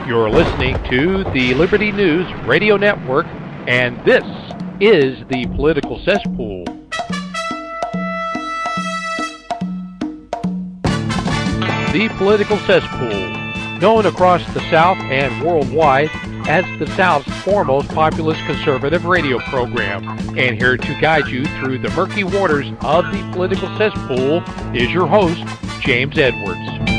You're listening to the Liberty News Radio Network, and this is the Political Cesspool. The Political Cesspool, known across the South and worldwide as the South's foremost populist conservative radio program. And here to guide you through the murky waters of the Political Cesspool is your host, James Edwards.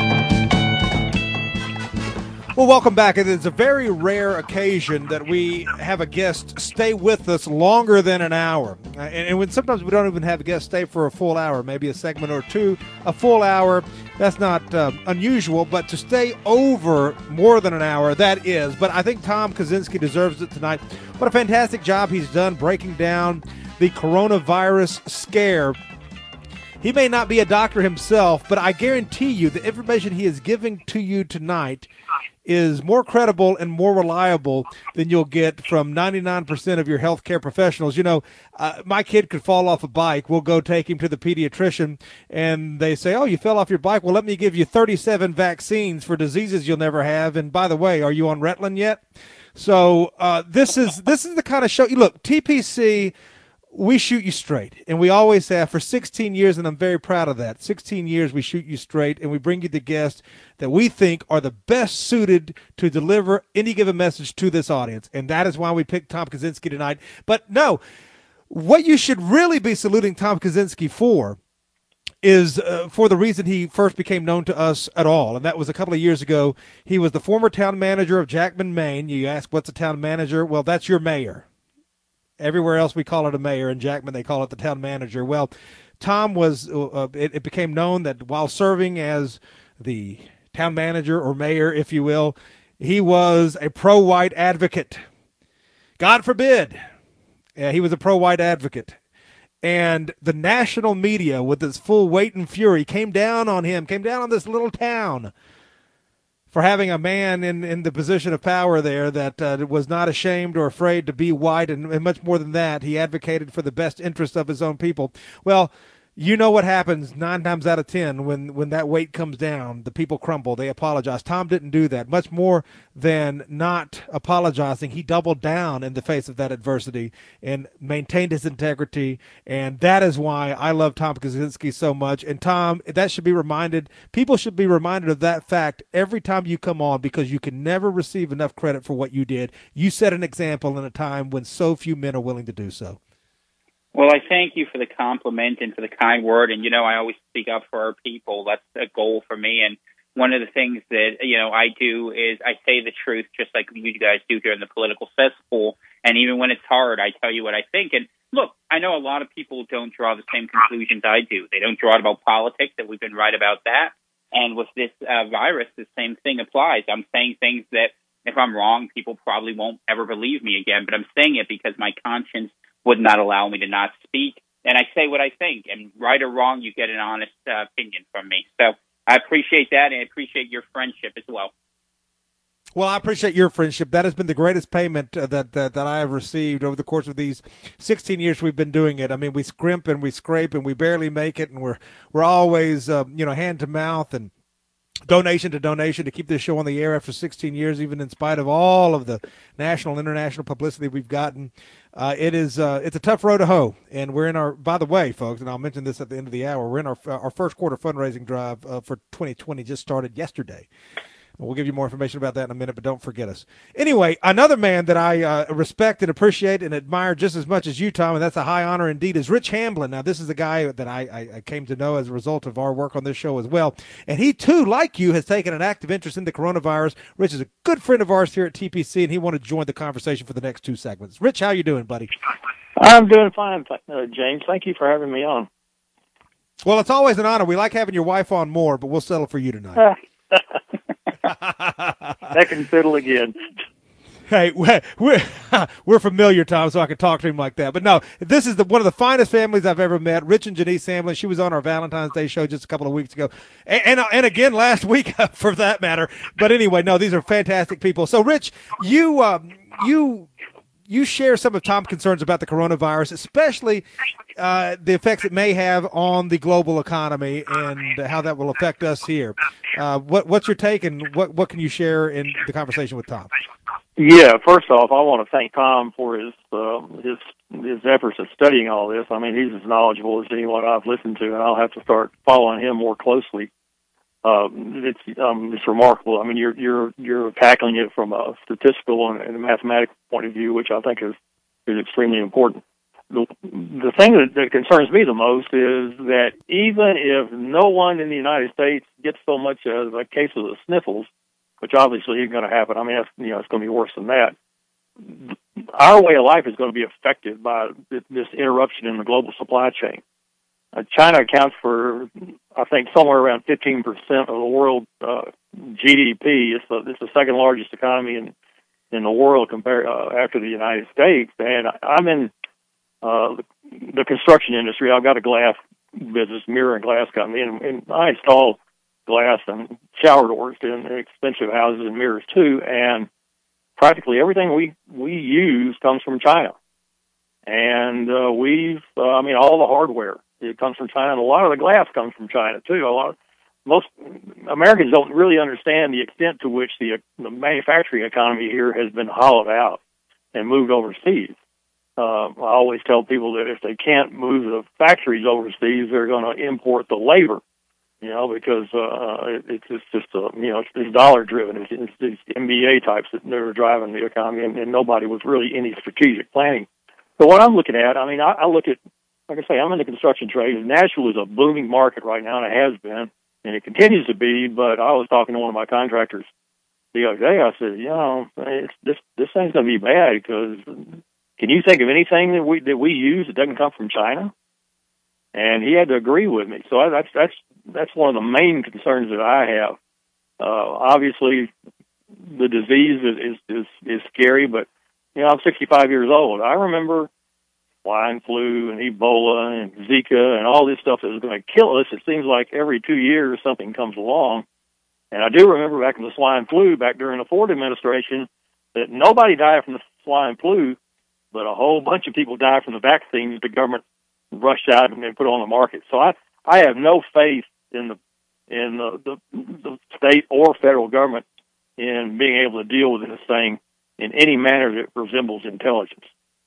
Well, welcome back. It is a very rare occasion that we have a guest stay with us longer than an hour. And when sometimes we don't even have a guest stay for a full hour, maybe a segment or two, a full hour, that's not unusual. But to stay over more than an hour, that is. But I think Tom Kaczynski deserves it tonight. What a fantastic job he's done breaking down the coronavirus scare. He may not be a doctor himself, but I guarantee you the information he is giving to you tonight is more credible and more reliable than you'll get from 99% of your healthcare professionals. You know, my kid could fall off a bike. We'll go take him to the pediatrician, and they say, oh, you fell off your bike? Well, let me give you 37 vaccines for diseases you'll never have. And by the way, are you on Ritalin yet? So this is the kind of show. Look, TPC, we shoot you straight, and we always have for 16 years, and I'm very proud of that. 16 years we shoot you straight, and we bring you the guests that we think are the best suited to deliver any given message to this audience, and that is why we picked Tom Kaczynski tonight. But no, what you should really be saluting Tom Kaczynski for is for the reason he first became known to us at all, and that was a couple of years ago. He was the former town manager of Jackman, Maine. You ask, what's a town manager? Well, that's your mayor. Everywhere else we call it a mayor. In Jackman, they call it the town manager. Well, Tom was, it became known that while serving as the town manager or mayor, if you will, he was a pro-white advocate. God forbid. Yeah, he was a pro-white advocate. And the national media, with its full weight and fury, came down on him, came down on this little town for having a man in the position of power there that was not ashamed or afraid to be white, and much more than that, he advocated for the best interest of his own people. Well, you know what happens 9 times out of 10 when that weight comes down, the people crumble, they apologize. Tom didn't do that. Much more than not apologizing, he doubled down in the face of that adversity and maintained his integrity, and that is why I love Tom Kaczynski so much. And Tom, that should be reminded, people should be reminded of that fact every time you come on, because you can never receive enough credit for what you did. You set an example in a time when so few men are willing to do so. Well, I thank you for the compliment and for the kind word. And, I always speak up for our people. That's a goal for me. And one of the things that, I do is I say the truth, just like you guys do during the Political Cesspool. And even when it's hard, I tell you what I think. And look, I know a lot of people don't draw the same conclusions I do. They don't draw it about politics, and we've been right about that. And with this virus, the same thing applies. I'm saying things that if I'm wrong, people probably won't ever believe me again. But I'm saying it because my conscience would not allow me to not speak. And I say what I think. And right or wrong, you get an honest opinion from me. So I appreciate that, and I appreciate your friendship as well. Well, I appreciate your friendship. That has been the greatest payment that I have received over the course of these 16 years we've been doing it. I mean, we scrimp and we scrape and we barely make it, and we're always hand to mouth and donation to donation to keep this show on the air after 16 years, even in spite of all of the national and international publicity we've gotten. It's a tough road to hoe, and we're in our, by the way, folks, and I'll mention this at the end of the hour, we're in our first quarter fundraising drive for 2020 just started yesterday. We'll give you more information about that in a minute, but don't forget us. Anyway, another man that I respect and appreciate and admire just as much as you, Tom, and that's a high honor indeed, is Rich Hamblin. Now, this is a guy that I came to know as a result of our work on this show as well. And he, too, like you, has taken an active interest in the coronavirus. Rich is a good friend of ours here at TPC, and he wanted to join the conversation for the next 2 segments. Rich, how you doing, buddy? I'm doing fine, James. Thank you for having me on. Well, it's always an honor. We like having your wife on more, but we'll settle for you tonight. Second fiddle again. Hey, we're familiar, Tom, so I can talk to him like that. But no, this is one of the finest families I've ever met. Rich and Janice Hamblin. She was on our Valentine's Day show just a couple of weeks ago, and again last week for that matter. But anyway, no, these are fantastic people. So, Rich, you you share some of Tom's concerns about the coronavirus, especially the effects it may have on the global economy and how that will affect us here. What's your take, and what can you share in the conversation with Tom? Yeah, first off, I want to thank Tom for his efforts at studying all this. I mean, he's as knowledgeable as anyone I've listened to, and I'll have to start following him more closely. It's remarkable. I mean, you're tackling it from a statistical and a mathematical point of view, which I think is extremely important. The thing that concerns me the most is that even if no one in the United States gets so much as a case of the sniffles, which obviously isn't going to happen. I mean, it's going to be worse than that. Our way of life is going to be affected by this interruption in the global supply chain. China accounts for, I think, somewhere around 15% of the world GDP. It's the second largest economy in the world compared after the United States. And I'm in the construction industry. I've got a glass business, mirror and glass company, and I install glass and shower doors in expensive houses and mirrors too. And practically everything we use comes from China. And all the hardware, it comes from China, and a lot of the glass comes from China too. Most Americans don't really understand the extent to which the manufacturing economy here has been hollowed out and moved overseas. I always tell people that if they can't move the factories overseas, they're going to import the labor. Because it's just it's dollar driven. It's these MBA types that are driving the economy, and nobody with really any strategic planning. So what I'm looking at, I look at, like I say, I'm in the construction trade, and Nashville is a booming market right now, and it has been, and it continues to be. But I was talking to one of my contractors the other day. I said, this thing's going to be bad, because can you think of anything that we use that doesn't come from China? And he had to agree with me. So that's one of the main concerns that I have. Obviously, the disease is scary, but I'm 65 years old. I remember swine flu and Ebola and Zika and all this stuff that was going to kill us. It seems like every 2 years something comes along. And I do remember back in the swine flu, back during the Ford administration, that nobody died from the swine flu, but a whole bunch of people died from the vaccines the government rushed out and then put on the market. So I have no faith in the state or federal government in being able to deal with this thing in any manner that resembles intelligence.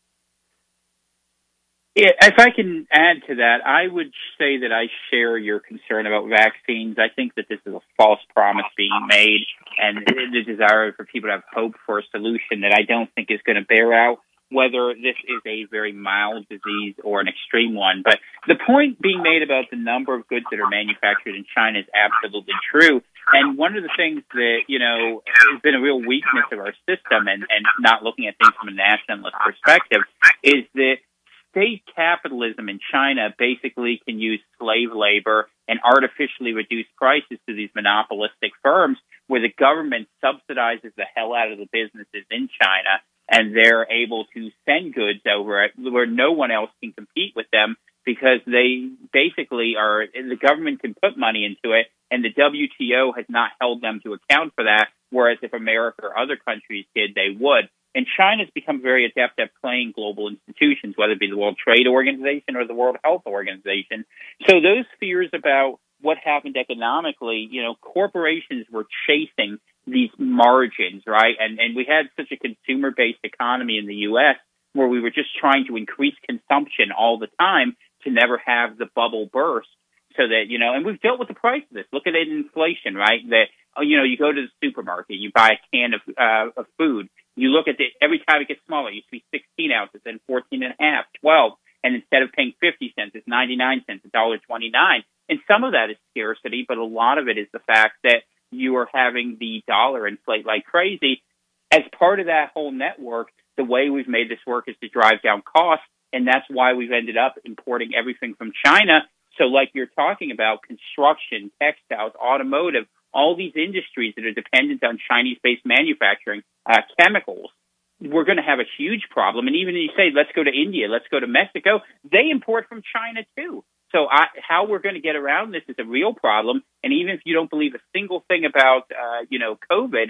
Yeah, if I can add to that, I would say that I share your concern about vaccines. I think that this is a false promise being made, and the desire for people to have hope for a solution that I don't think is going to bear out, whether this is a very mild disease or an extreme one. But the point being made about the number of goods that are manufactured in China is absolutely true. And one of the things that, has been a real weakness of our system and not looking at things from a nationalist perspective is that state capitalism in China basically can use slave labor and artificially reduce prices to these monopolistic firms where the government subsidizes the hell out of the businesses in China, and they're able to send goods over it where no one else can compete with them because they basically the government can put money into it, and the WTO has not held them to account for that, whereas if America or other countries did, they would. And China's become very adept at playing global institutions, whether it be the World Trade Organization or the World Health Organization. So those fears about what happened economically, corporations were chasing these margins, right? And we had such a consumer-based economy in the U.S. where we were just trying to increase consumption all the time to never have the bubble burst. So that, and we've dealt with the price of this. Look at it in inflation, right? That, you go to the supermarket, you buy a can of food. You look at every time it gets smaller, it used to be 16 ounces, then 14 and a half, 12. And instead of paying 50 cents, it's 99 cents, $1.29. And some of that is scarcity, but a lot of it is the fact that you are having the dollar inflate like crazy. As part of that whole network, the way we've made this work is to drive down costs, and that's why we've ended up importing everything from China. So like you're talking about, construction, textiles, automotive, all these industries that are dependent on Chinese-based manufacturing, chemicals, we're going to have a huge problem. And even if you say, let's go to India, let's go to Mexico, they import from China too. So how we're going to get around this is a real problem. And even if you don't believe a single thing about, COVID,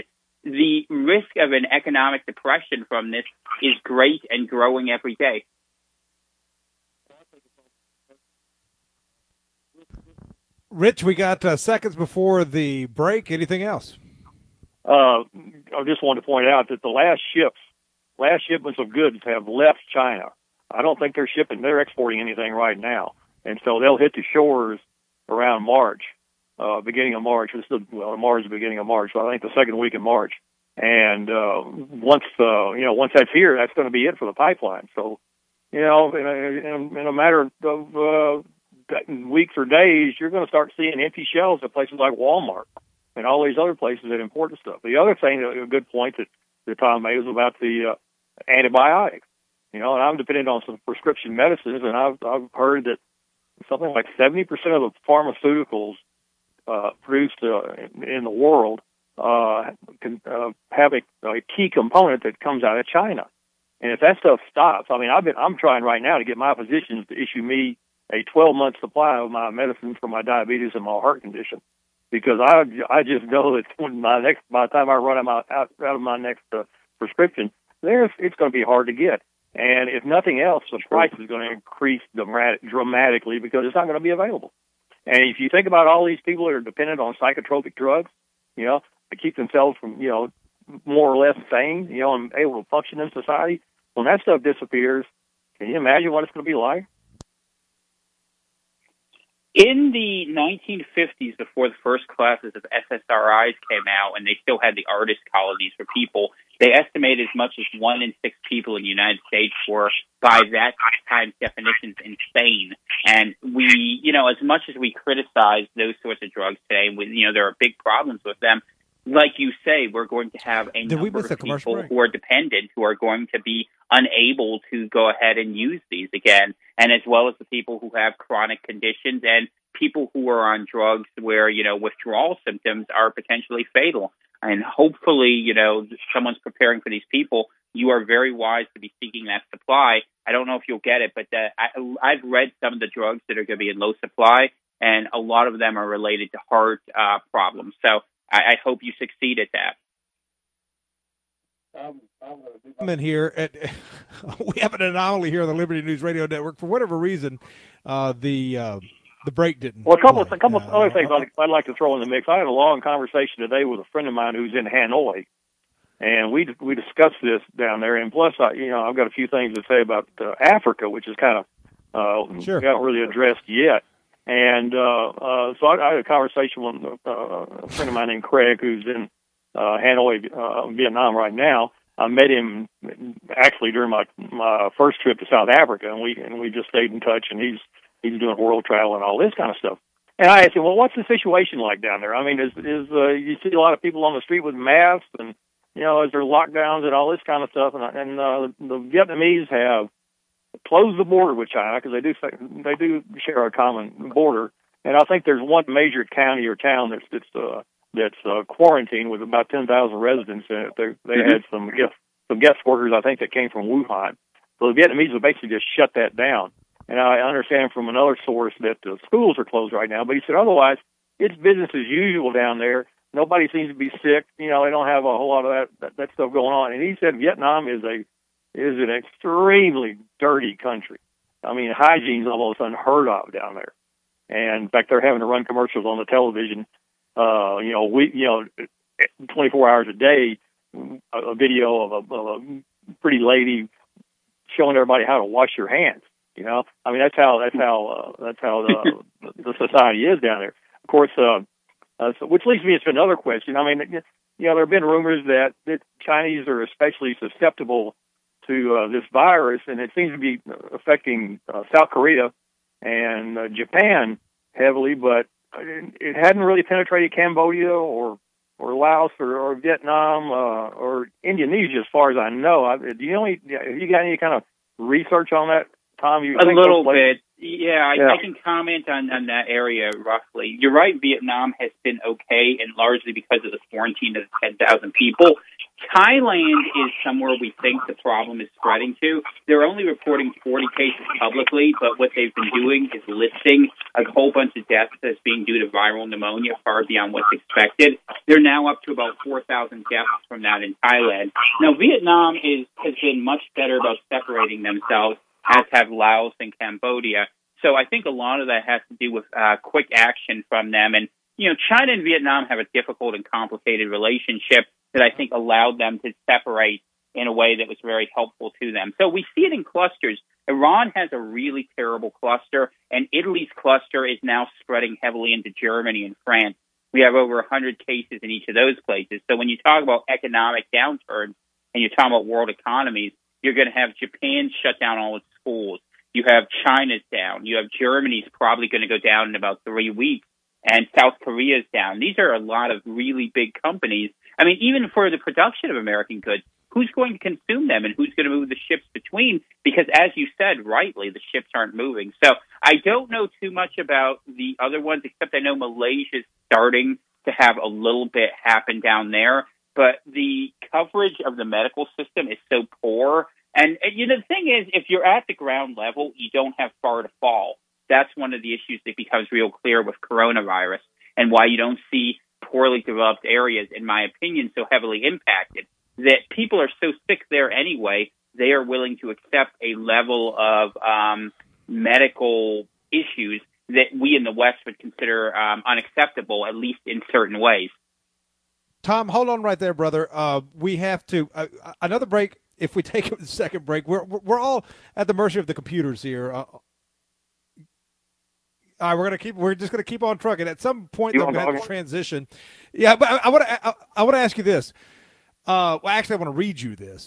the risk of an economic depression from this is great and growing every day. Rich, we got seconds before the break. Anything else? I just wanted to point out that the last shipments of goods have left China. I don't think they're exporting anything right now. And so they'll hit the shores around March, beginning of March. March is the beginning of March, so I think the second week in March. And once that's here, that's going to be it for the pipeline. So, in a matter of weeks or days, you're going to start seeing empty shelves at places like Walmart and all these other places that import stuff. The other thing, a good point that Tom made was about the antibiotics. And I'm dependent on some prescription medicines, and I've heard that something like 70% of the pharmaceuticals produced in the world can have a key component that comes out of China. And if that stuff stops, I'm trying right now to get my physicians to issue me a 12-month supply of my medicines for my diabetes and my heart condition, because I just know that by the time I run out of my next prescription, it's going to be hard to get. And if nothing else, the price is going to increase dramatically because it's not going to be available. And if you think about all these people that are dependent on psychotropic drugs, to keep themselves from, more or less sane, and able to function in society, when that stuff disappears, can you imagine what it's going to be like? In the 1950s, before the first classes of SSRIs came out, and they still had the artist colonies for people, they estimated as much as 1 in 6 people in the United States were, by that time's definitions, insane. And we, as much as we criticize those sorts of drugs today, there are big problems with them. Like you say, we're going to have a number of people who are dependent who are going to be unable to go ahead and use these again, and as well as the people who have chronic conditions and people who are on drugs where, withdrawal symptoms are potentially fatal. And hopefully, someone's preparing for these people. You are very wise to be seeking that supply. I don't know if you'll get it, but I've read some of the drugs that are going to be in low supply, and a lot of them are related to heart problems. So I hope you succeed at that. I'm in here. We have an anomaly here on the Liberty News Radio Network. For whatever reason, the break didn't. Well, a couple of other things I'd like to throw in the mix. I had a long conversation today with a friend of mine who's in Hanoi, and we discussed this down there. And plus, I've got a few things to say about Africa, which is kind of we haven't really addressed yet. And so I had a conversation with a friend of mine named Craig, who's in Hanoi, Vietnam right now. I met him actually during my first trip to South Africa, and we just stayed in touch. And he's doing world travel and all this kind of stuff. And I asked him, well, what's the situation like down there? I mean, is you see a lot of people on the street with masks, and is there lockdowns and all this kind of stuff? And the Vietnamese have closed the border with China because they do share a common border. And I think there's one major county or town that's quarantined with about 10,000 residents in it. They had some guest workers, I think, that came from Wuhan. So the Vietnamese have basically just shut that down. And I understand from another source that the schools are closed right now. But he said otherwise, it's business as usual down there. Nobody seems to be sick. They don't have a whole lot of that stuff going on. And he said Vietnam is an extremely dirty country. I mean, hygiene's almost unheard of down there. And in fact, they're having to run commercials on the television, 24 hours a day, a video of a pretty lady showing everybody how to wash your hands. I mean, that's how the society is down there. Of course, so, which leads me to another question. I mean, there have been rumors that Chinese are especially susceptible to this virus, and it seems to be affecting South Korea and Japan heavily, but it hadn't really penetrated Cambodia or Laos or Vietnam or Indonesia, as far as I know. Have you got any kind of research on that, Tom? A little bit. Yeah, I can comment on that area roughly. You're right, Vietnam has been okay, and largely because of the quarantine of 10,000 people. Thailand is somewhere we think the problem is spreading to. They're only reporting 40 cases publicly, but what they've been doing is listing a whole bunch of deaths as being due to viral pneumonia, far beyond what's expected. They're now up to about 4,000 deaths from that in Thailand. Now, Vietnam has been much better about separating themselves, as have Laos and Cambodia. So I think a lot of that has to do with quick action from them. And, China and Vietnam have a difficult and complicated relationship that I think allowed them to separate in a way that was very helpful to them. So we see it in clusters. Iran has a really terrible cluster, and Italy's cluster is now spreading heavily into Germany and France. We have over 100 cases in each of those places. So when you talk about economic downturn and you're talking about world economies, you're going to have Japan shut down all its schools. You have China's down. You have Germany's probably going to go down in about 3 weeks, and South Korea's down. These are a lot of really big companies. I mean, even for the production of American goods, who's going to consume them and who's going to move the ships between? Because as you said rightly, the ships aren't moving. So I don't know too much about the other ones, except I know Malaysia's starting to have a little bit happen down there. But the coverage of the medical system is so poor. And the thing is, if you're at the ground level, you don't have far to fall. That's one of the issues that becomes real clear with coronavirus and why you don't see poorly developed areas, in my opinion, so heavily impacted, that people are so sick there anyway, they are willing to accept a level of medical issues that we in the West would consider unacceptable, at least in certain ways. Tom, hold on right there, brother. We have to another break. If we take a second break, we're all at the mercy of the computers here. All right, we're just gonna keep on trucking. At some point, we're gonna have to transition. Yeah, but I want to ask you this. Actually, I want to read you this.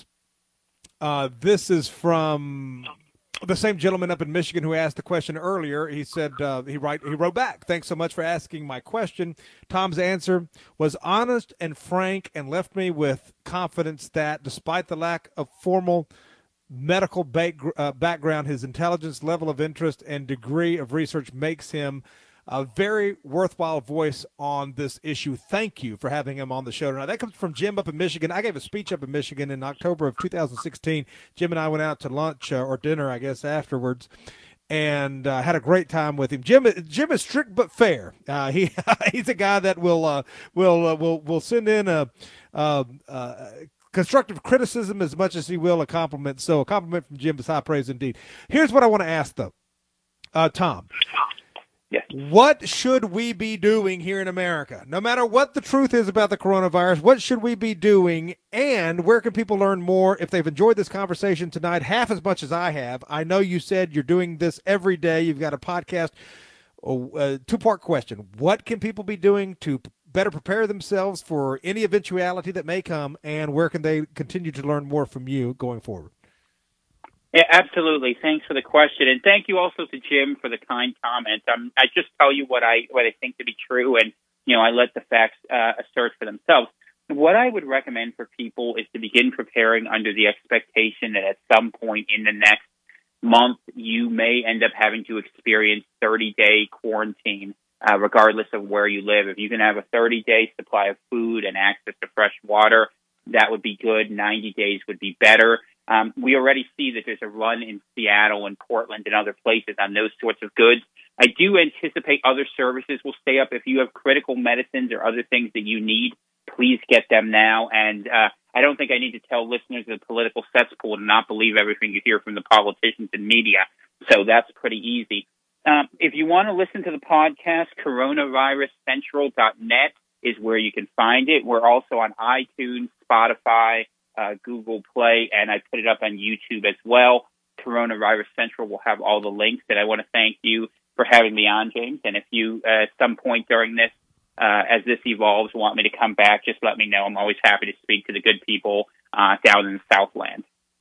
This is from the same gentleman up in Michigan who asked the question earlier. He said he wrote back. Thanks so much for asking my question. Tom's answer was honest and frank and left me with confidence that despite the lack of formal medical background, his intelligence, level of interest, and degree of research makes him a very worthwhile voice on this issue. Thank you for having him on the show tonight. That comes from Jim up in Michigan. I gave a speech up in Michigan in October of 2016. Jim and I went out to lunch or dinner, I guess, afterwards, and had a great time with him. Jim is strict but fair. He's a guy that will send in a constructive criticism as much as he will a compliment. So a compliment from Jim is high praise indeed. Here's what I want to ask, though. Tom. Yes. What should we be doing here in America? No matter what the truth is about the coronavirus, what should we be doing, and where can people learn more if they've enjoyed this conversation tonight half as much as I have? I know you said you're doing this every day. You've got a podcast. Two-part question. What can people be doing to better prepare themselves for any eventuality that may come, and where can they continue to learn more from you going forward? Yeah, absolutely. Thanks for the question, and thank you also to Jim for the kind comment. I just tell you what I think to be true, and I let the facts assert for themselves. What I would recommend for people is to begin preparing under the expectation that at some point in the next month you may end up having to experience 30-day quarantine, regardless of where you live. If you can have a 30-day supply of food and access to fresh water, that would be good. 90 days would be better. We already see that there's a run in Seattle and Portland and other places on those sorts of goods. I do anticipate other services will stay up. If you have critical medicines or other things that you need, please get them now. And I don't think I need to tell listeners of the political cesspool to not believe everything you hear from the politicians and media. So that's pretty easy. If you want to listen to the podcast, coronaviruscentral.net is where you can find it. We're also on iTunes, Spotify, Google Play, and I put it up on YouTube as well. Coronavirus Central will have all the links, and I want to thank you for having me on, James. And if you, at some point during this, as this evolves, want me to come back, just let me know. I'm always happy to speak to the good people down in the Southland.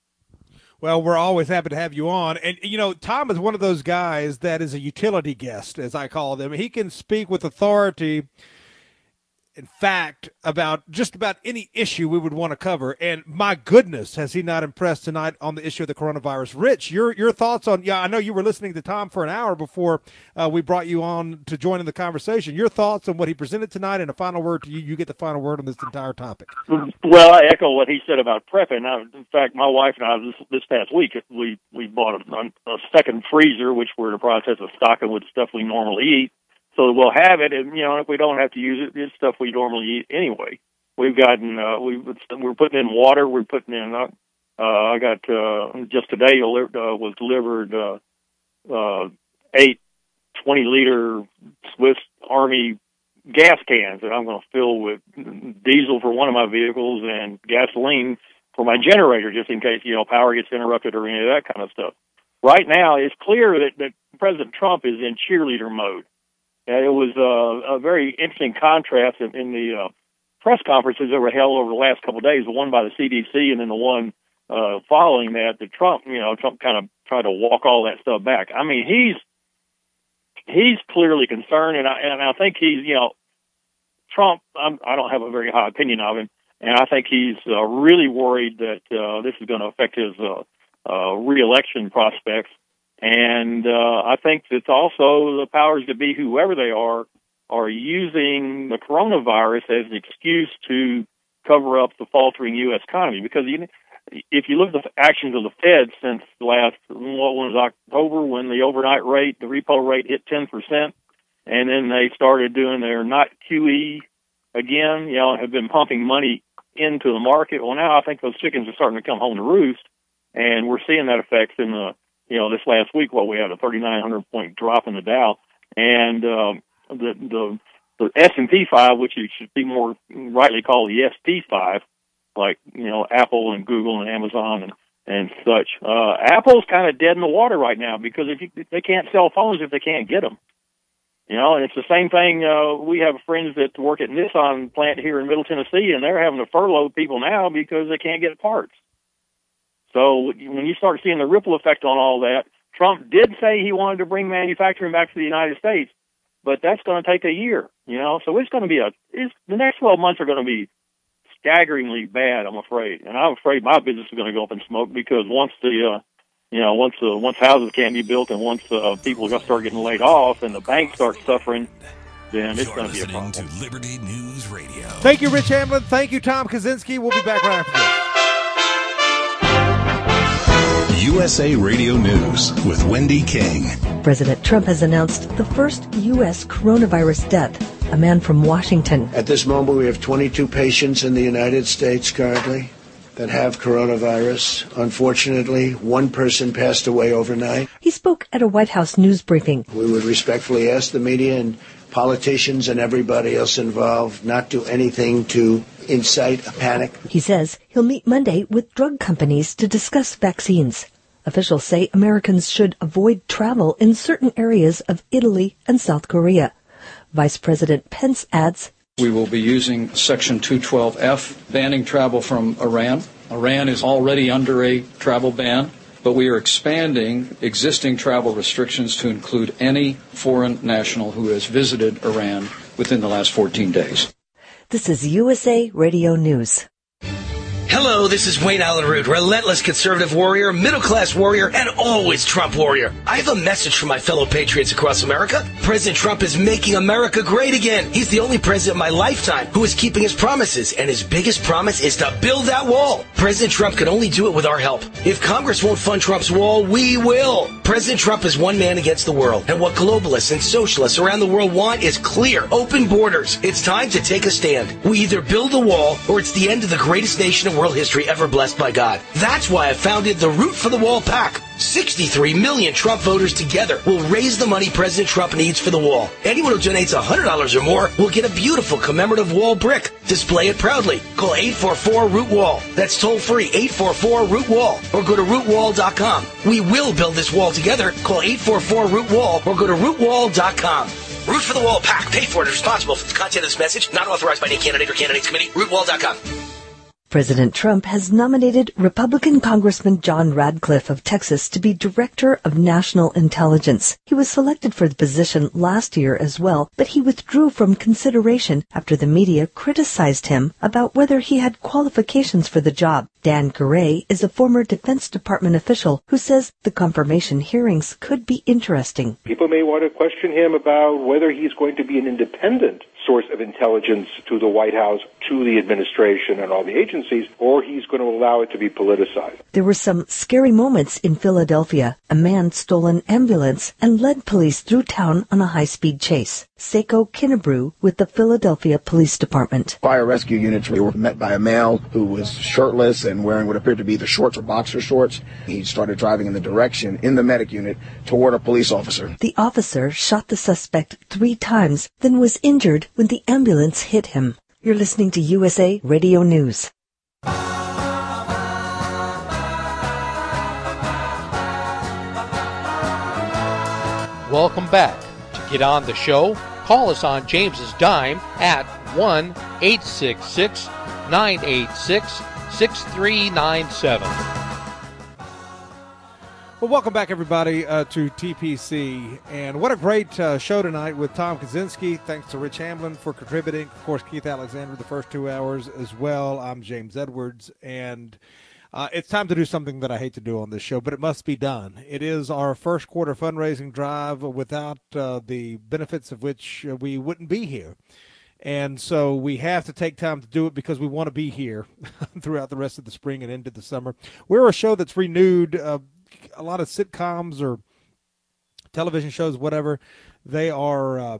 Well, we're always happy to have you on. And, Tom is one of those guys that is a utility guest, as I call them. He can speak with authority in fact about just about any issue we would want to cover. And my goodness, has he not impressed tonight on the issue of the coronavirus. Rich, your thoughts on, I know you were listening to Tom for an hour before we brought you on to join in the conversation. Your thoughts on what he presented tonight, and a final word to you. You get the final word on this entire topic. Well, I echo what he said about prepping. In fact, my wife and I, this past week, we bought a second freezer, which we're in the process of stocking with stuff we normally eat. So we'll have it, and if we don't have to use it, it's stuff we normally eat anyway. We've gotten, we're putting in water. We're putting in. I got just today was delivered 8 20-liter Swiss Army gas cans that I'm going to fill with diesel for one of my vehicles and gasoline for my generator, just in case power gets interrupted or any of that kind of stuff. Right now, it's clear that President Trump is in cheerleader mode. It was a very interesting contrast in the press conferences that were held over the last couple of days, the one by the CDC and then the one following that Trump kind of tried to walk all that stuff back. I mean, he's clearly concerned, and I think he's, Trump, I don't have a very high opinion of him, and I think he's really worried that this is going to affect his re-election prospects. And I think that also the powers that be, whoever they are using the coronavirus as an excuse to cover up the faltering U.S. economy. Because if you look at the actions of the Fed since October, when the overnight rate, the repo rate hit 10%, and then they started doing their not QE again, have been pumping money into the market. Well, now I think those chickens are starting to come home to roost, and we're seeing that effect in the this last week, we had a 3,900 point drop in the Dow, and the S&P 5, which should be more rightly called the SP 5, like Apple and Google and Amazon and such. Apple's kind of dead in the water right now because they can't sell phones if they can't get them. And it's the same thing. We have friends that work at Nissan plant here in Middle Tennessee, and they're having to furlough people now because they can't get parts. So when you start seeing the ripple effect on all that, Trump did say he wanted to bring manufacturing back to the United States, but that's going to take a year, So it's going to be the next 12 months are going to be staggeringly bad, I'm afraid. And I'm afraid my business is going to go up in smoke because once houses can't be built and once people start getting laid off and the banks start suffering, then it's going to be a problem. To Liberty News Radio. Thank you, Rich Hamlin. Thank you, Tom Kaczynski. We'll be back right after this. USA Radio News with Wendy King. President Trump has announced the first U.S. coronavirus death, a man from Washington. At this moment, we have 22 patients in the United States currently that have coronavirus. Unfortunately, one person passed away overnight. He spoke at a White House news briefing. We would respectfully ask the media and politicians and everybody else involved not do anything to incite a panic. He says he'll meet Monday with drug companies to discuss vaccines. Officials say Americans should avoid travel in certain areas of Italy and South Korea. Vice President Pence adds, we will be using Section 212F, banning travel from Iran. Iran is already under a travel ban, but we are expanding existing travel restrictions to include any foreign national who has visited Iran within the last 14 days. This is USA Radio News. Hello, this is Wayne Allen Root, relentless conservative warrior, middle-class warrior, and always Trump warrior. I have a message for my fellow patriots across America. President Trump is making America great again. He's the only president in my lifetime who is keeping his promises, and his biggest promise is to build that wall. President Trump can only do it with our help. If Congress won't fund Trump's wall, we will. President Trump is one man against the world, and what globalists and socialists around the world want is clear, open borders. It's time to take a stand. We either build the wall, or it's the end of the greatest nation in world history ever blessed by God. That's why I founded the Root for the Wall PAC. 63 million Trump voters together will raise the money President Trump needs for the wall. Anyone who donates $100 or more will get a beautiful commemorative wall brick. Display it proudly. Call 844-ROOT-WALL. That's toll free, 844-ROOT-WALL. Or go to rootwall.com. We will build this wall together. Call 844-ROOT-WALL or go to rootwall.com. Root for the Wall PAC. Paid for and responsible for the content of this message. Not authorized by any candidate or candidates committee. Rootwall.com. President Trump has nominated Republican Congressman John Radcliffe of Texas to be Director of National Intelligence. He was selected for the position last year as well, but he withdrew from consideration after the media criticized him about whether he had qualifications for the job. Dan Gray is a former Defense Department official who says the confirmation hearings could be interesting. People may want to question him about whether he's going to be an independent source of intelligence to the White House, to the administration and all the agencies, or he's going to allow it to be politicized. There were some scary moments in Philadelphia. A man stole an ambulance and led police through town on a high-speed chase. Seiko Kinnebrew with the Philadelphia Police Department. Fire rescue units were met by a male who was shirtless and wearing what appeared to be the shorts or boxer shorts. He started driving in the direction in the medic unit toward a police officer. The officer shot the suspect 3 times, then was injured when the ambulance hit him. You're listening to USA Radio News. Welcome back. To get on the show, call us on James's dime at 1-866-986-6397. Well, welcome back, everybody, to TPC. And what a great show tonight with Tom Kaczynski. Thanks to Rich Hamlin for contributing. Of course, Keith Alexander the first 2 hours as well. I'm James Edwards. And it's time to do something that I hate to do on this show, but it must be done. It is our first quarter fundraising drive, without the benefits of which we wouldn't be here. And so we have to take time to do it because we want to be here throughout the rest of the spring and into the summer. We're a show that's renewed. A lot of sitcoms or television shows, whatever, they are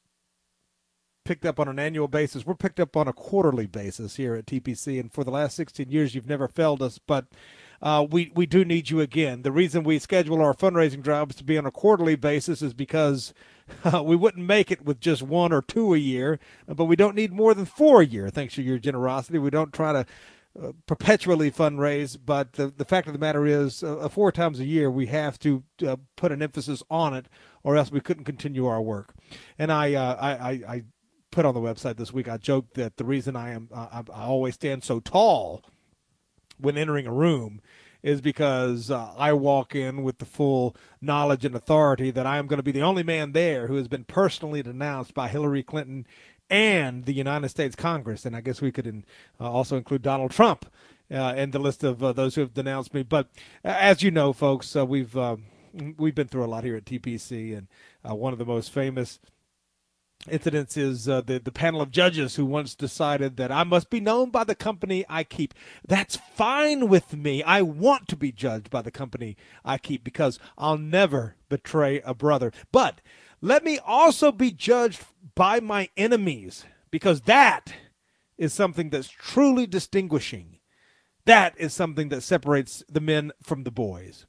picked up on an annual basis. We're picked up on a quarterly basis here at TPC, and for the last 16 years, you've never failed us, but we do need you again. The reason we schedule our fundraising drives to be on a quarterly basis is because we wouldn't make it with just 1 or 2 a year, but we don't need more than 4 a year, thanks to your generosity. We don't try to perpetually fundraise, but the fact of the matter is 4 times a year we have to put an emphasis on it, or else we couldn't continue our work. And I put on the website this week, I joked that the reason I always stand so tall when entering a room is because I walk in with the full knowledge and authority that I am going to be the only man there who has been personally denounced by Hillary Clinton and the United States Congress. And I guess we could also include Donald Trump in the list of those who have denounced me. But as you know, folks, we've been through a lot here at TPC, and one of the most famous incidents is the panel of judges who once decided that I must be known by the company I keep. That's fine with me. I want to be judged by the company I keep because I'll never betray a brother. But let me also be judged by my enemies, because that is something that's truly distinguishing. That is something that separates the men from the boys.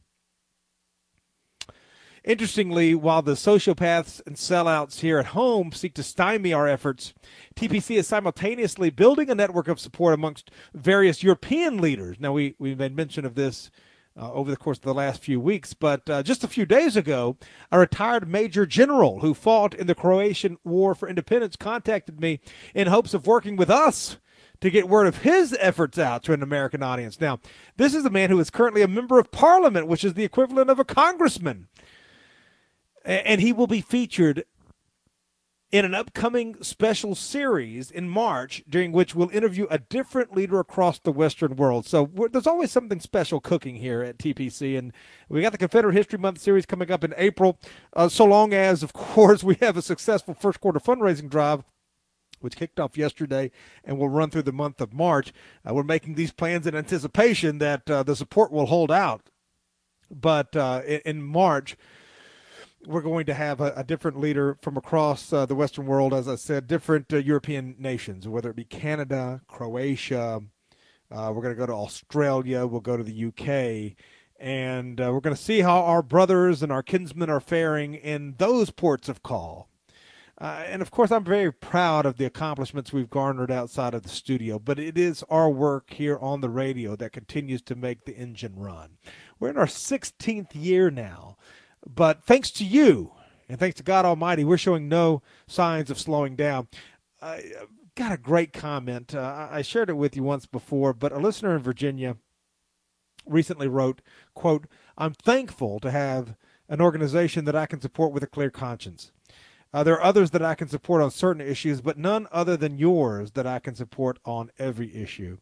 Interestingly, while the sociopaths and sellouts here at home seek to stymie our efforts, TPC is simultaneously building a network of support amongst various European leaders. Now, we made mention of this over the course of the last few weeks, but just a few days ago, a retired major general who fought in the Croatian War for Independence contacted me in hopes of working with us to get word of his efforts out to an American audience. Now, this is a man who is currently a member of parliament, which is the equivalent of a congressman. And he will be featured in an upcoming special series in March, during which we'll interview a different leader across the Western world. So there's always something special cooking here at TPC. And we got the Confederate History Month series coming up in April, so long as, of course, we have a successful first quarter fundraising drive, which kicked off yesterday and will run through the month of March. We're making these plans in anticipation that the support will hold out. But in March, we're going to have a different leader from across the Western world, as I said, different European nations, whether it be Canada, Croatia. We're going to go to Australia. We'll go to the UK. And we're going to see how our brothers and our kinsmen are faring in those ports of call. And, of course, I'm very proud of the accomplishments we've garnered outside of the studio, but it is our work here on the radio that continues to make the engine run. We're in our 16th year now. But thanks to you, and thanks to God Almighty, we're showing no signs of slowing down. got a great comment. I shared it with you once before, but a listener in Virginia recently wrote, quote, "I'm thankful to have an organization that I can support with a clear conscience. There are others that I can support on certain issues, but none other than yours that I can support on every issue."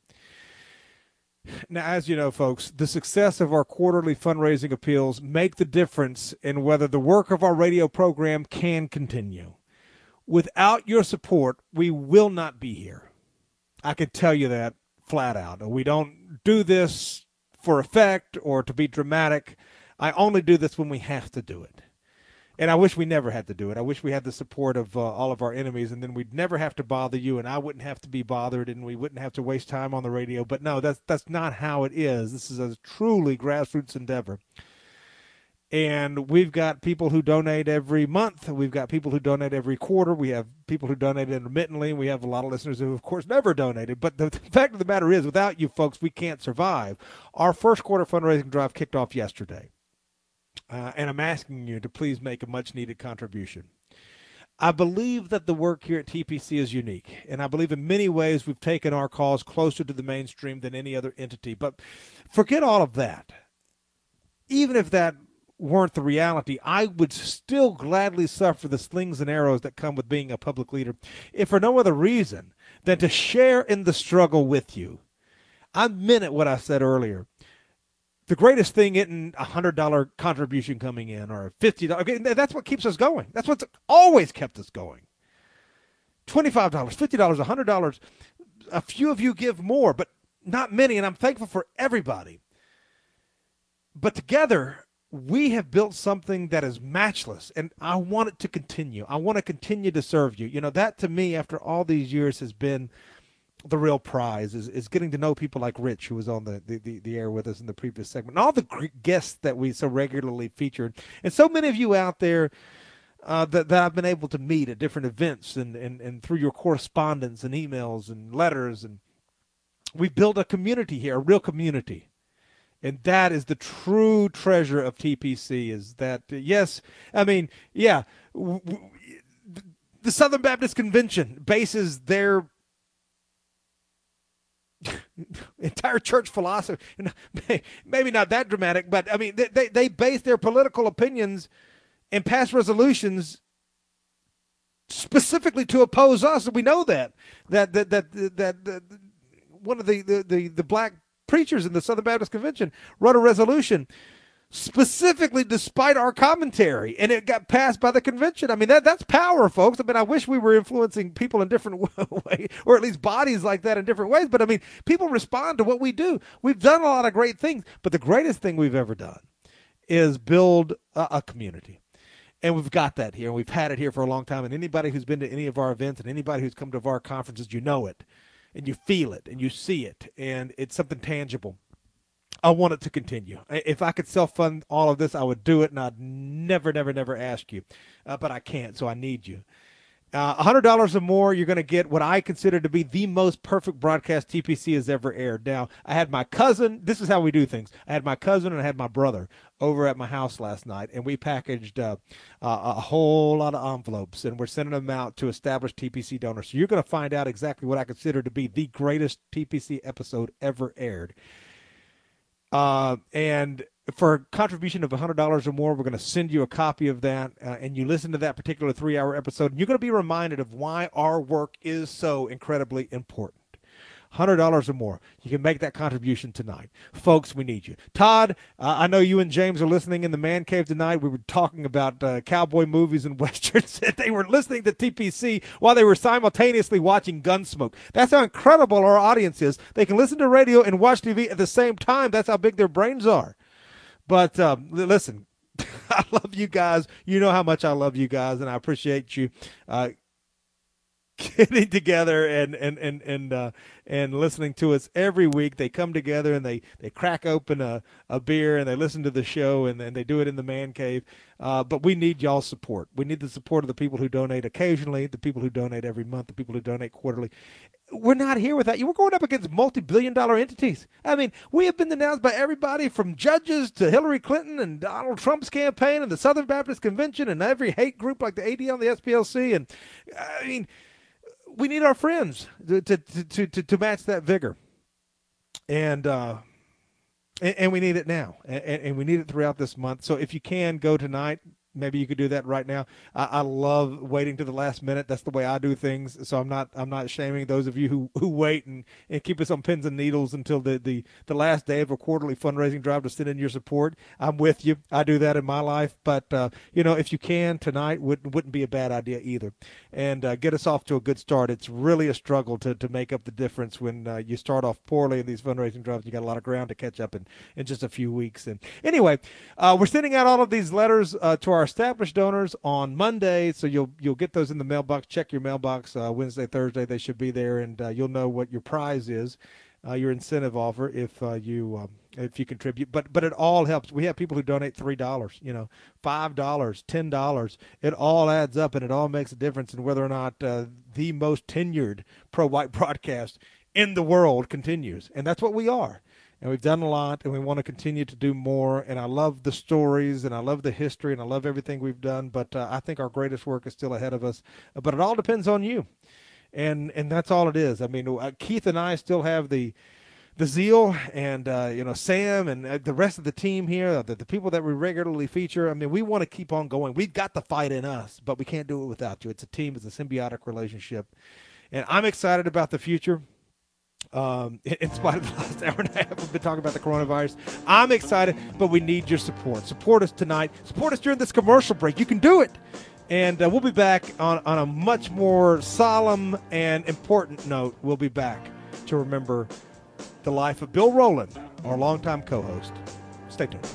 Now, as you know, folks, the success of our quarterly fundraising appeals make the difference in whether the work of our radio program can continue. Without your support, we will not be here. I can tell you that flat out. We don't do this for effect or to be dramatic. I only do this when we have to do it. And I wish we never had to do it. I wish we had the support of all of our enemies, and then we'd never have to bother you, and I wouldn't have to be bothered, and we wouldn't have to waste time on the radio. But no, that's not how it is. This is a truly grassroots endeavor. And we've got people who donate every month. We've got people who donate every quarter. We have people who donate intermittently. We have a lot of listeners who, of course, never donated. But the fact of the matter is, without you folks, we can't survive. Our first quarter fundraising drive kicked off yesterday. And I'm asking you to please make a much-needed contribution. I believe that the work here at TPC is unique, and I believe in many ways we've taken our cause closer to the mainstream than any other entity. But forget all of that. Even if that weren't the reality, I would still gladly suffer the slings and arrows that come with being a public leader, if for no other reason than to share in the struggle with you. I meant what I said earlier. The greatest thing isn't a $100 contribution coming in or $50. Okay, that's what keeps us going. That's what's always kept us going. $25, $50, $100. A few of you give more, but not many, and I'm thankful for everybody. But together, we have built something that is matchless, and I want it to continue. I want to continue to serve you. You know, that to me, after all these years, has been the real prize, is getting to know people like Rich, who was on the air with us in the previous segment, and all the guests that we so regularly featured, and so many of you out there that I've been able to meet at different events and through your correspondence and emails and letters. And we've built a community here, a real community. And that is the true treasure of TPC, is that, yes, I mean, yeah, the Southern Baptist Convention bases their entire church philosophy, maybe not that dramatic, but I mean, they base their political opinions and pass resolutions specifically to oppose us. And we know that one of the black preachers in the Southern Baptist Convention wrote a resolution specifically despite our commentary, and it got passed by the convention. I mean, that's power, folks. I mean, I wish we were influencing people in different ways, or at least bodies like that in different ways. But I mean, people respond to what we do. We've done a lot of great things, but the greatest thing we've ever done is build a community. And we've got that here, and we've had it here for a long time. And anybody who's been to any of our events and anybody who's come to our conferences, you know it, and you feel it, and you see it, and it's something tangible. I want it to continue. If I could self-fund all of this, I would do it, and I'd never ask you. But I can't, so I need you. $100 or more, you're going to get what I consider to be the most perfect broadcast TPC has ever aired. Now, I had my cousin. This is how we do things. I had my cousin and I had my brother over at my house last night, and we packaged a whole lot of envelopes, and we're sending them out to established TPC donors. So you're going to find out exactly what I consider to be the greatest TPC episode ever aired. And for a contribution of $100 or more, we're going to send you a copy of that, and you listen to that particular 3-hour episode, and you're going to be reminded of why our work is so incredibly important. $100 or more. You can make that contribution tonight. Folks, we need you. Todd, I know you and James are listening in the man cave tonight. We were talking about cowboy movies and westerns. They were listening to TPC while they were simultaneously watching Gunsmoke. That's how incredible our audience is. They can listen to radio and watch TV at the same time. That's how big their brains are. But listen, I love you guys. You know how much I love you guys, and I appreciate you getting together and listening to us every week. They come together and they crack open a beer and they listen to the show, and they do it in the man cave. But we need y'all's support. We need the support of the people who donate occasionally, the people who donate every month, the people who donate quarterly. We're not here without you. We're going up against multi-billion-dollar entities. I mean, we have been denounced by everybody from judges to Hillary Clinton and Donald Trump's campaign and the Southern Baptist Convention and every hate group like the ADL and the SPLC. And I mean, we need our friends to match that vigor. And we need it now, and we need it throughout this month. So if you can go tonight, maybe you could do that right now. I love waiting to the last minute. That's the way I do things. So I'm not shaming those of you who wait and keep us on pins and needles until the last day of a quarterly fundraising drive to send in your support. I'm with you. I do that in my life. But if you can tonight, wouldn't be a bad idea either. And get us off to a good start. It's really a struggle to make up the difference when you start off poorly in these fundraising drives. You got a lot of ground to catch up in just a few weeks. And anyway, we're sending out all of these letters to our established donors on Monday, so you'll get those in the mailbox. Check your mailbox Wednesday, Thursday. They should be there, and you'll know what your prize is, your incentive offer if you contribute. But it all helps. We have people who donate $3, $5, $10. It all adds up, and it all makes a difference in whether or not the most tenured pro-white broadcast in the world continues, and that's what we are. And we've done a lot, and we want to continue to do more. And I love the stories, and I love the history, and I love everything we've done. But I think our greatest work is still ahead of us. But it all depends on you, and that's all it is. I mean, Keith and I still have the zeal, and Sam and the rest of the team here, the people that we regularly feature. I mean, we want to keep on going. We've got the fight in us, but we can't do it without you. It's a team. It's a symbiotic relationship, and I'm excited about the future. In spite of the last hour and a half we've been talking about the coronavirus, I'm excited, but we need your support. Support us tonight. Support us during this commercial break. You can do it. And we'll be back on a much more solemn and important note. We'll be back to remember the life of Bill Rowland, our longtime co-host. Stay tuned.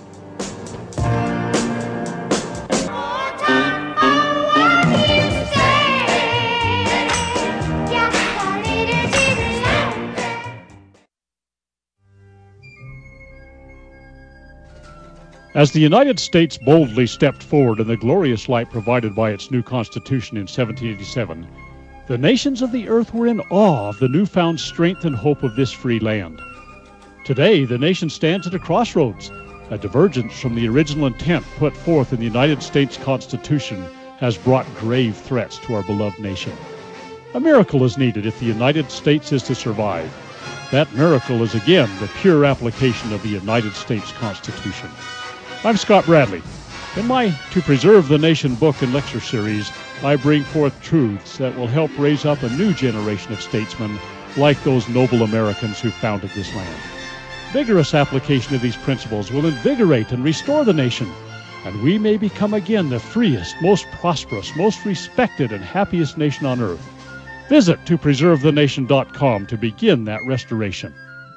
As the United States boldly stepped forward in the glorious light provided by its new Constitution in 1787, the nations of the earth were in awe of the newfound strength and hope of this free land. Today, the nation stands at a crossroads. A divergence from the original intent put forth in the United States Constitution has brought grave threats to our beloved nation. A miracle is needed if the United States is to survive. That miracle is again the pure application of the United States Constitution. I'm Scott Bradley. In my To Preserve the Nation book and lecture series, I bring forth truths that will help raise up a new generation of statesmen like those noble Americans who founded this land. Vigorous application of these principles will invigorate and restore the nation, and we may become again the freest, most prosperous, most respected, and happiest nation on earth. Visit topreservethenation.com to begin that restoration.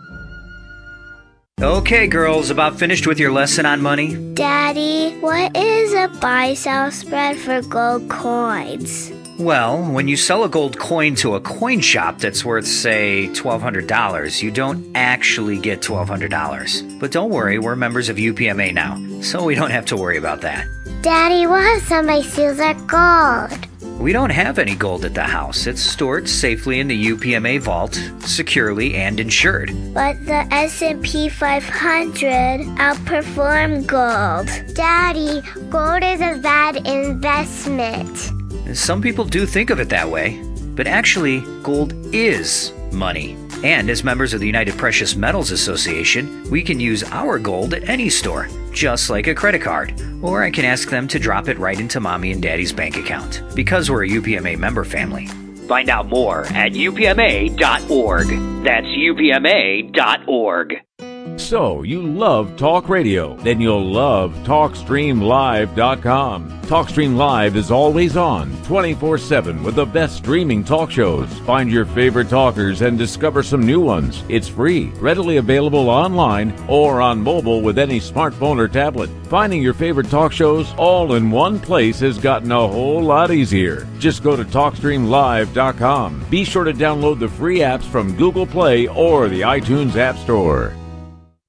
Okay, girls, about finished with your lesson on money? Daddy, what is a buy-sell spread for gold coins? Well, when you sell a gold coin to a coin shop that's worth, say, $1,200, you don't actually get $1,200. But don't worry, we're members of UPMA now, so we don't have to worry about that. Daddy, what if somebody steals our gold? We don't have any gold at the house. It's stored safely in the UPMA vault, securely and insured. But the S&P 500 outperformed gold. Daddy, gold is a bad investment. Some people do think of it that way, but actually, gold is money. And as members of the United Precious Metals Association, we can use our gold at any store, just like a credit card. Or I can ask them to drop it right into Mommy and Daddy's bank account, because we're a UPMA member family. Find out more at upma.org. That's upma.org. So, you love talk radio? Then you'll love TalkStreamLive.com. TalkStream Live is always on, 24/7, with the best streaming talk shows. Find your favorite talkers and discover some new ones. It's free, readily available online or on mobile with any smartphone or tablet. Finding your favorite talk shows all in one place has gotten a whole lot easier. Just go to TalkStreamLive.com. Be sure to download the free apps from Google Play or the iTunes App Store.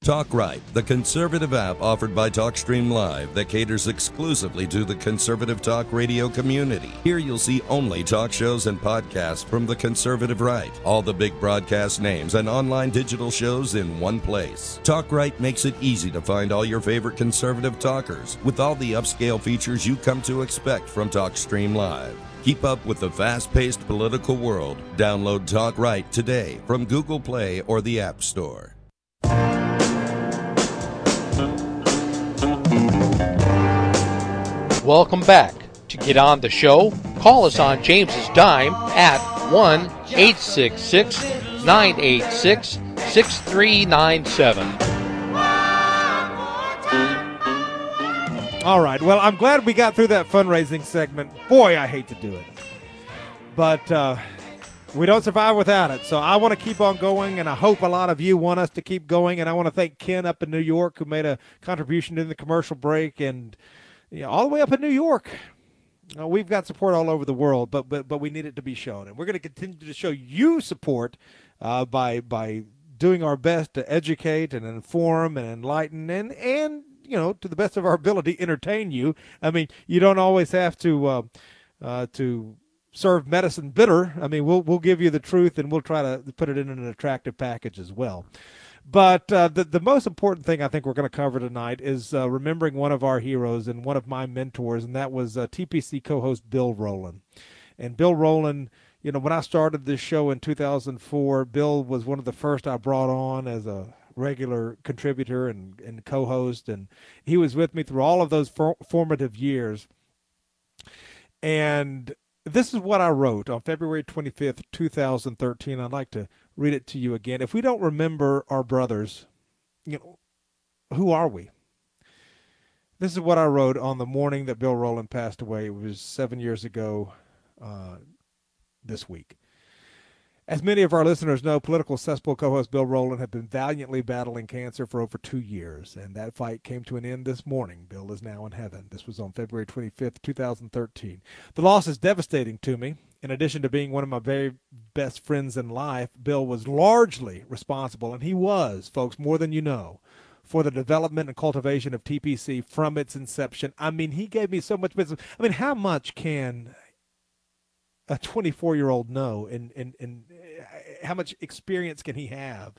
Talk Right, the conservative app offered by TalkStream Live that caters exclusively to the conservative talk radio community. Here you'll see only talk shows and podcasts from the conservative right. All the big broadcast names and online digital shows in one place. Talk Right makes it easy to find all your favorite conservative talkers with all the upscale features you come to expect from TalkStream Live. Keep up with the fast-paced political world. Download Talk Right today from Google Play or the App Store. Welcome back. To get on the show, call us on James's Dime at 1-866-986-6397. All right. Well, I'm glad we got through that fundraising segment. Boy, I hate to do it. But we don't survive without it. So I want to keep on going, and I hope a lot of you want us to keep going. And I want to thank Ken up in New York who made a contribution in the commercial break, and all the way up in New York. We've got support all over the world, but we need it to be shown. And we're going to continue to show you support by doing our best to educate and inform and enlighten and to the best of our ability, entertain you. I mean, you don't always have to serve medicine bitter. I mean, we'll give you the truth, and we'll try to put it in an attractive package as well. But the most important thing I think we're going to cover tonight is remembering one of our heroes and one of my mentors, and that was TPC co-host Bill Rowland. And Bill Rowland, when I started this show in 2004, Bill was one of the first I brought on as a regular contributor and co-host, and he was with me through all of those formative years. And this is what I wrote on February 25th, 2013. I'd like to read it to you again. If we don't remember our brothers, who are we? This is what I wrote on the morning that Bill Rowland passed away. It was 7 years ago this week. As many of our listeners know, Political Cesspool co-host Bill Rowland had been valiantly battling cancer for over 2 years, and that fight came to an end this morning. Bill is now in heaven. This was on February 25th, 2013. The loss is devastating to me. In addition to being one of my very best friends in life, Bill was largely responsible, and he was, folks, more than you know, for the development and cultivation of TPC from its inception. I mean, he gave me so much business. I mean, how much can a 24-year-old know, and how much experience can he have?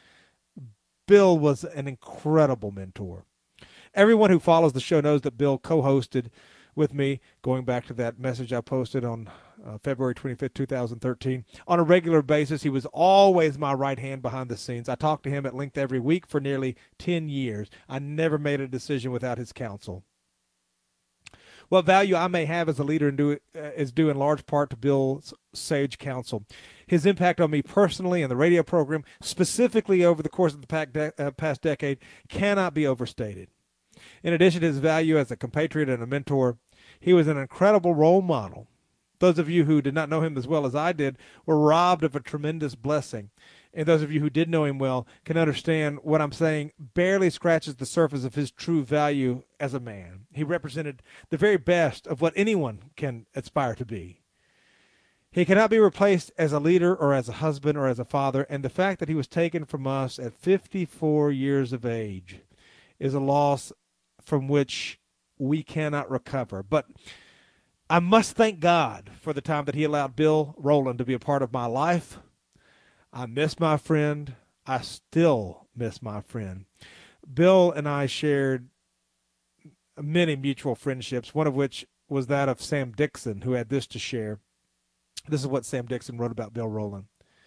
Bill was an incredible mentor. Everyone who follows the show knows that Bill co-hosted with me, going back to that message I posted on February 25th, 2013. On a regular basis, he was always my right hand behind the scenes. I talked to him at length every week for nearly 10 years. I never made a decision without his counsel. What value I may have as a leader is due in large part to Bill's sage counsel. His impact on me personally and the radio program, specifically over the course of the past decade, cannot be overstated. In addition to his value as a compatriot and a mentor, he was an incredible role model. Those of you who did not know him as well as I did were robbed of a tremendous blessing. And those of you who did know him well can understand what I'm saying barely scratches the surface of his true value as a man. He represented the very best of what anyone can aspire to be. He cannot be replaced as a leader or as a husband or as a father, and the fact that he was taken from us at 54 years of age is a loss from which we cannot recover. But I must thank God for the time that he allowed Bill Rowland to be a part of my life. I miss my friend. I still miss my friend. Bill and I shared many mutual friendships, one of which was that of Sam Dixon, who had this to share. This is what Sam Dixon wrote about Bill Rowland.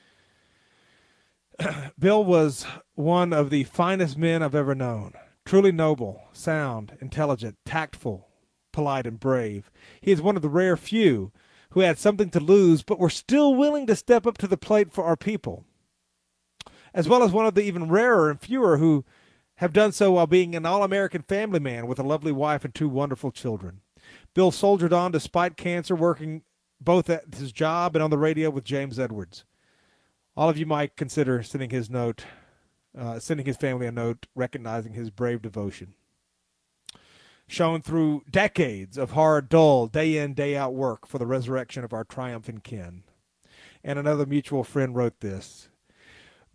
Bill was one of the finest men I've ever known. Truly noble, sound, intelligent, tactful, polite, and brave. He is one of the rare few who had something to lose but were still willing to step up to the plate for our people, as well as one of the even rarer and fewer who have done so while being an all-American family man with a lovely wife and 2 wonderful children. Bill soldiered on despite cancer, working both at his job and on the radio with James Edwards. All of you might consider sending his family a note recognizing his brave devotion, shown through decades of hard, dull, day-in, day-out work for the resurrection of our triumphant kin. And another mutual friend wrote this: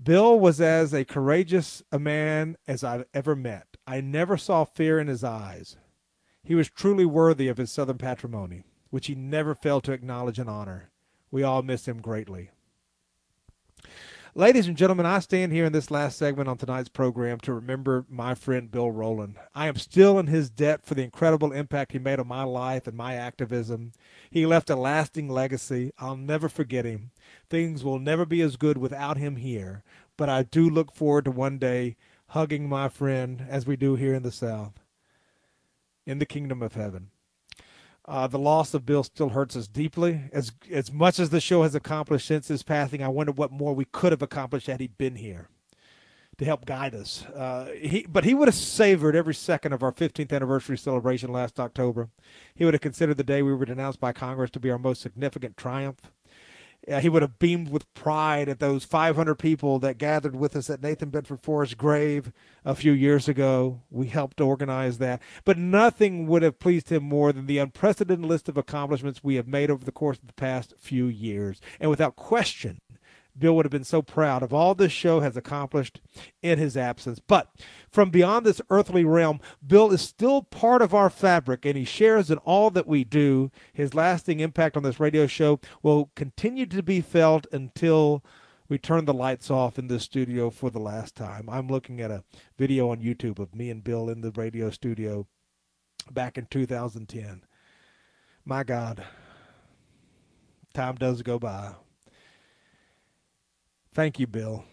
Bill was as a courageous a man as I've ever met. I never saw fear in his eyes. He was truly worthy of his Southern patrimony, which he never failed to acknowledge and honor. We all miss him greatly. Ladies and gentlemen, I stand here in this last segment on tonight's program to remember my friend Bill Rowland. I am still in his debt for the incredible impact he made on my life and my activism. He left a lasting legacy. I'll never forget him. Things will never be as good without him here, but I do look forward to one day hugging my friend as we do here in the South, in the kingdom of heaven. The loss of Bill still hurts us deeply. As much as the show has accomplished since his passing, I wonder what more we could have accomplished had he been here to help guide us. But he would have savored every second of our 15th anniversary celebration last October. He would have considered the day we were denounced by Congress to be our most significant triumph. He would have beamed with pride at those 500 people that gathered with us at Nathan Bedford Forrest's grave a few years ago. We helped organize that. But nothing would have pleased him more than the unprecedented list of accomplishments we have made over the course of the past few years. And without question, Bill would have been so proud of all this show has accomplished in his absence. But from beyond this earthly realm, Bill is still part of our fabric, and he shares in all that we do. His lasting impact on this radio show will continue to be felt until we turn the lights off in this studio for the last time. I'm looking at a video on YouTube of me and Bill in the radio studio back in 2010. My God, time does go by. Thank you, Bill.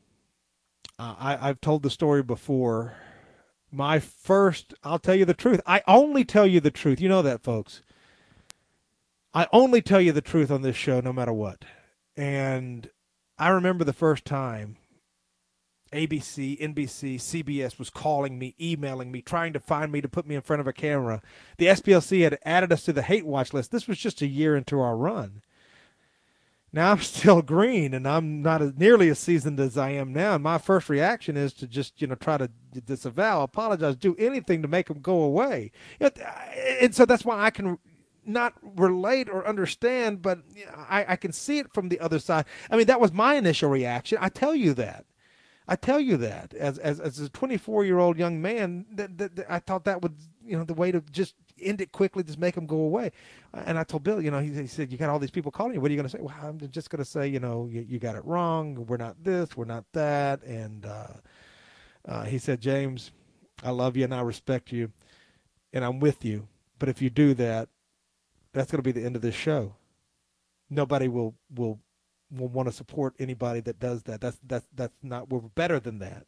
I've told the story before. I'll tell you the truth. I only tell you the truth. You know that, folks. I only tell you the truth on this show, no matter what. And I remember the first time ABC, NBC, CBS was calling me, emailing me, trying to find me to put me in front of a camera. The SPLC had added us to the hate watch list. This was just a year into our run. Now I'm still green, and I'm not nearly as seasoned as I am now. And my first reaction is to just, try to disavow, apologize, do anything to make them go away. And so that's why I can not relate or understand, but I can see it from the other side. I mean, that was my initial reaction. I tell you that. As a 24-year-old young man, I thought that would, the way to just end it quickly, just make them go away. And I told Bill, he said, you got all these people calling you. What are you going to say? Well, I'm just going to say, you got it wrong. We're not this, we're not that. And he said, James, I love you and I respect you and I'm with you. But if you do that, that's going to be the end of this show. Nobody will want to support anybody that does that. That's not, we're better than that.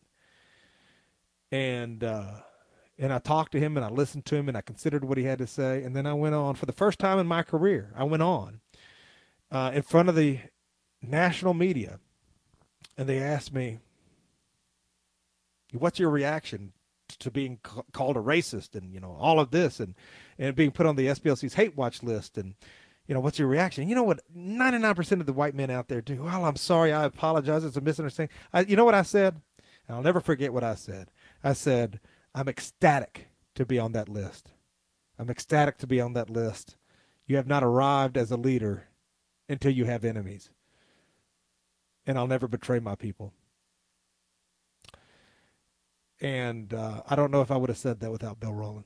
And I talked to him and I listened to him and I considered what he had to say. And then I went on for the first time in my career. I went on in front of the national media and they asked me, what's your reaction to being called a racist and, all of this and being put on the SPLC's hate watch list and, what's your reaction? You know what 99% of the white men out there do? Well, I'm sorry. I apologize. It's a misunderstanding. You know what I said? And I'll never forget what I said. I said, I'm ecstatic to be on that list. I'm ecstatic to be on that list. You have not arrived as a leader until you have enemies. And I'll never betray my people. And I don't know if I would have said that without Bill Rowland.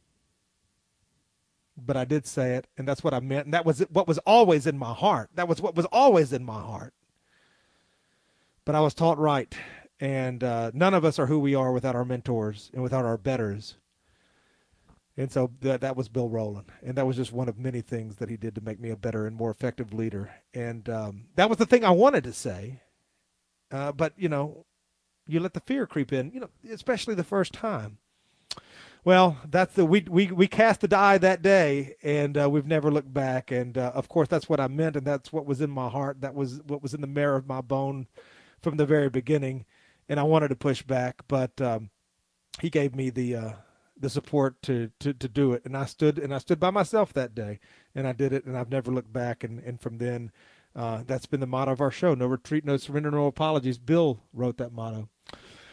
But I did say it, and that's what I meant. And that was what was always in my heart. That was what was always in my heart. But I was taught right. And none of us are who we are without our mentors and without our betters. And so that was Bill Rowland. And that was just one of many things that he did to make me a better and more effective leader. And that was the thing I wanted to say. But, you let the fear creep in, especially the first time. Well, that's we cast the die that day, and we've never looked back. And, of course, that's what I meant, and that's what was in my heart. That was what was in the marrow of my bone from the very beginning. And I wanted to push back, but he gave me the support to do it. And I stood by myself that day, and I did it, and I've never looked back. And from then, that's been the motto of our show: no retreat, no surrender, no apologies. Bill wrote that motto.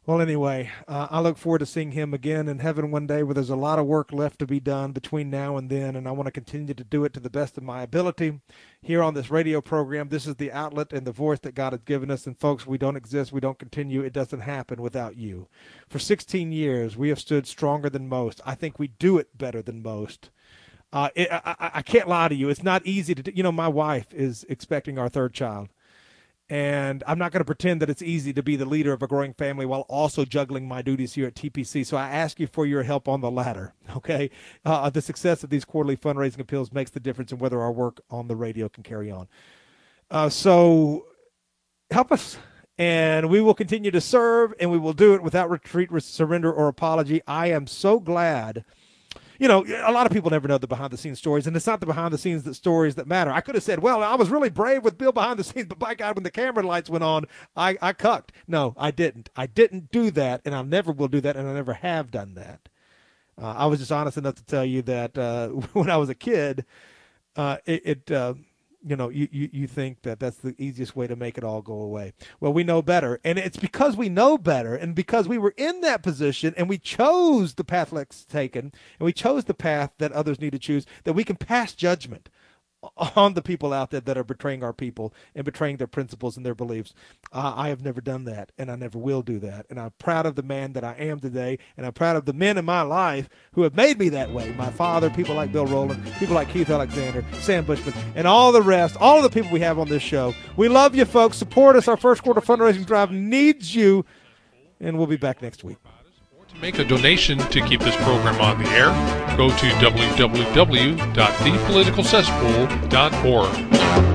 Well, anyway, I look forward to seeing him again in heaven one day, where there's a lot of work left to be done between now and then, and I want to continue to do it to the best of my ability here on this radio program. This is the outlet and the voice that God has given us, and folks, we don't exist, we don't continue, it doesn't happen without you. For 16 years, we have stood stronger than most. I think we do it better than most. I can't lie to you. It's not easy to do. You know, my wife is expecting our third child. And I'm not going to pretend that it's easy to be the leader of a growing family while also juggling my duties here at TPC. So I ask you for your help on the latter, okay? The success of these quarterly fundraising appeals makes the difference in whether our work on the radio can carry on. So help us, and we will continue to serve, and we will do it without retreat, surrender, or apology. I am so glad. You know, a lot of people never know the behind-the-scenes stories, and it's not the behind-the-scenes stories that matter. I could have said, well, I was really brave with Bill behind the scenes, but by God, when the camera lights went on, I cucked. No, I didn't. I didn't do that, and I never will do that, and I never have done that. I was just honest enough to tell you that when I was a kid, you know, you think that that's the easiest way to make it all go away. Well, we know better, and it's because we know better, and because we were in that position, and we chose the path less taken, and we chose the path that others need to choose, that we can pass judgment on the people out there that are betraying our people and betraying their principles and their beliefs. I have never done that, and I never will do that. And I'm proud of the man that I am today, and I'm proud of the men in my life who have made me that way. My father, people like Bill Rowland, people like Keith Alexander, Sam Bushman, and all the rest, all of the people we have on this show. We love you, folks. Support us. Our first quarter fundraising drive needs you, and we'll be back next week. To make a donation to keep this program on the air, go to www.thepoliticalcesspool.org.